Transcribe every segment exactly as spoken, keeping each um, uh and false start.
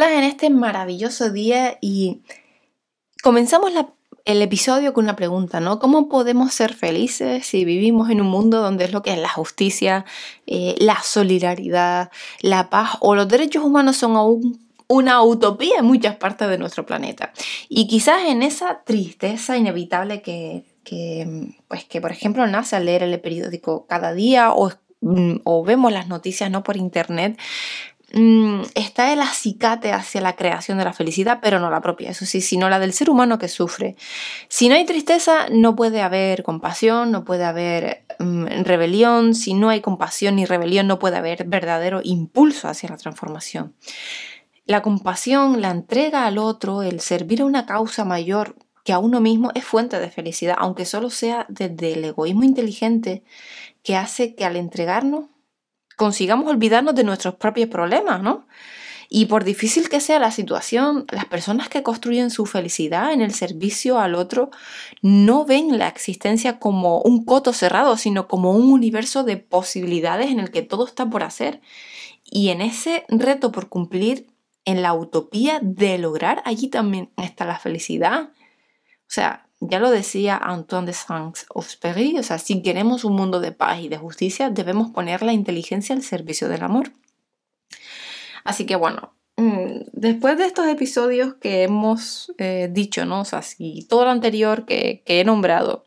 solas en este maravilloso día y comenzamos la- el episodio con una pregunta, ¿no? ¿Cómo podemos ser felices si vivimos en un mundo donde es lo que es la justicia, eh, la solidaridad, la paz o los derechos humanos son aún una utopía en muchas partes de nuestro planeta? Y quizás en esa tristeza inevitable que, que, pues que por ejemplo nace al leer el periódico cada día o, mm, o vemos las noticias, ¿no?, por internet, Mm, está el acicate hacia la creación de la felicidad, pero no la propia, eso sí, sino la del ser humano que sufre. Si no hay tristeza, no puede haber compasión, no puede haber mm, rebelión. Si no hay compasión ni rebelión, no puede haber verdadero impulso hacia la transformación. La compasión, la entrega al otro, el servir a una causa mayor que a uno mismo es fuente de felicidad, aunque solo sea desde el egoísmo inteligente que hace que al entregarnos consigamos olvidarnos de nuestros propios problemas, ¿no? Y por difícil que sea la situación, las personas que construyen su felicidad en el servicio al otro no ven la existencia como un coto cerrado, sino como un universo de posibilidades en el que todo está por hacer. Y en ese reto por cumplir, en la utopía de lograr, allí también está la felicidad. O sea, ya lo decía Antoine de Saint-Exupéry, o sea, si queremos un mundo de paz y de justicia, debemos poner la inteligencia al servicio del amor. Así que bueno, después de estos episodios que hemos eh, dicho, ¿no? O sea, si todo lo anterior que, que he nombrado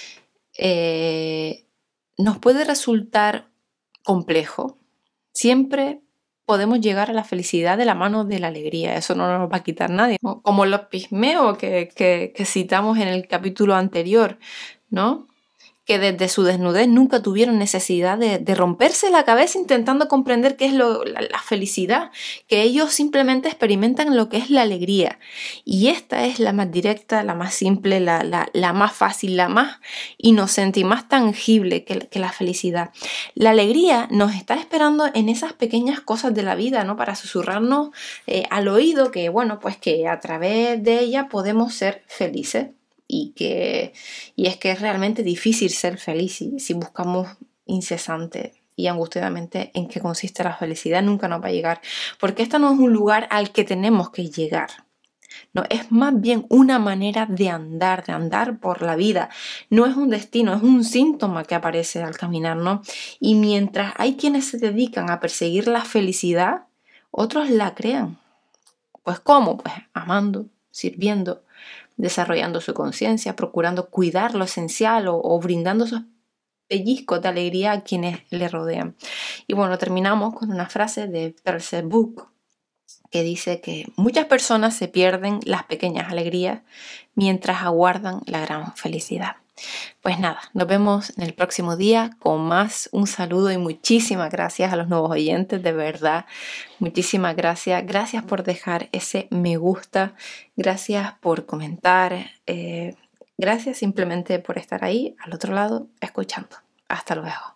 eh, nos puede resultar complejo, siempre podemos llegar a la felicidad de la mano de la alegría. Eso no nos va a quitar nadie, ¿no? Como los pigmeos que, que, que citamos en el capítulo anterior, ¿no? Que desde su desnudez nunca tuvieron necesidad de, de romperse la cabeza intentando comprender qué es lo, la, la felicidad, que ellos simplemente experimentan lo que es la alegría. Y esta es la más directa, la más simple, la, la, la más fácil, la más inocente y más tangible que, que la felicidad. La alegría nos está esperando en esas pequeñas cosas de la vida, ¿no? Para susurrarnos eh, al oído que, bueno, pues que a través de ella podemos ser felices. Y, que, y es que es realmente difícil ser feliz si, si buscamos incesante y angustiadamente en qué consiste la felicidad. Nunca nos va a llegar, porque este no es un lugar al que tenemos que llegar. No, es más bien una manera de andar, de andar por la vida. No es un destino, es un síntoma que aparece al caminar, ¿no? Y mientras hay quienes se dedican a perseguir la felicidad, otros la crean. Pues ¿cómo? Pues amando, sirviendo, desarrollando su conciencia, procurando cuidar lo esencial o, o brindando esos pellizcos de alegría a quienes le rodean. Y bueno, terminamos con una frase de Peter Book que dice que muchas personas se pierden las pequeñas alegrías mientras aguardan la gran felicidad. Pues nada, nos vemos en el próximo día con más. Un saludo y muchísimas gracias a los nuevos oyentes, de verdad, muchísimas gracias. Gracias por dejar ese me gusta, gracias por comentar, eh, gracias simplemente por estar ahí al otro lado escuchando. Hasta luego.